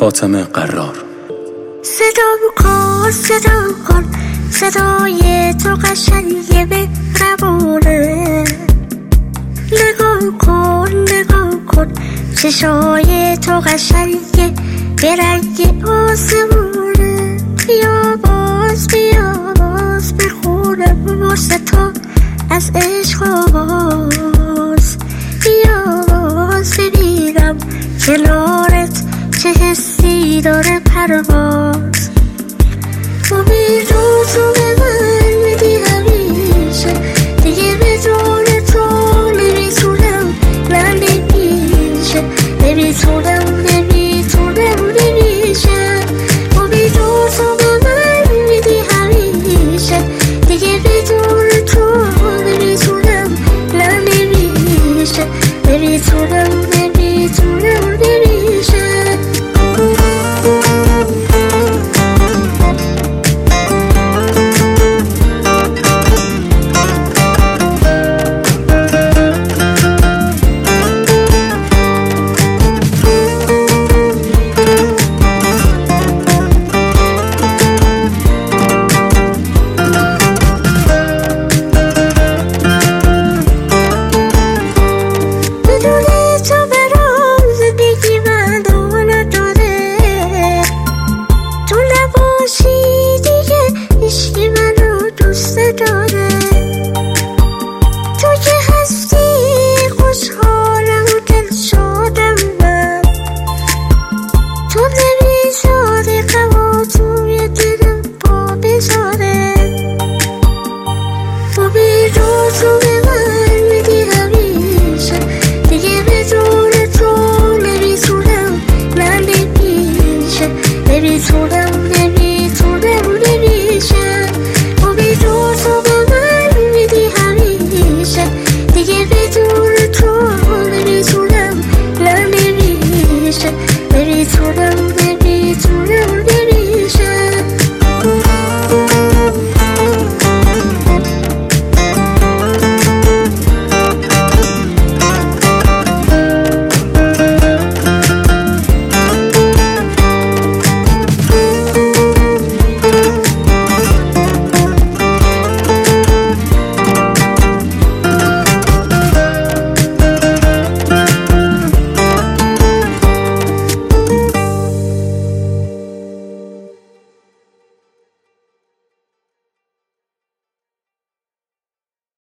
فاطمه قرار. صدا کن صدای تو قشنگه مهربونه. نگاه کن چشای تو قشنگه به رنگ آسمونه. بیا باز بخونم واسه تو از عشق آواز. بیا باز ببینم کنارت چه حسی داره پرواز.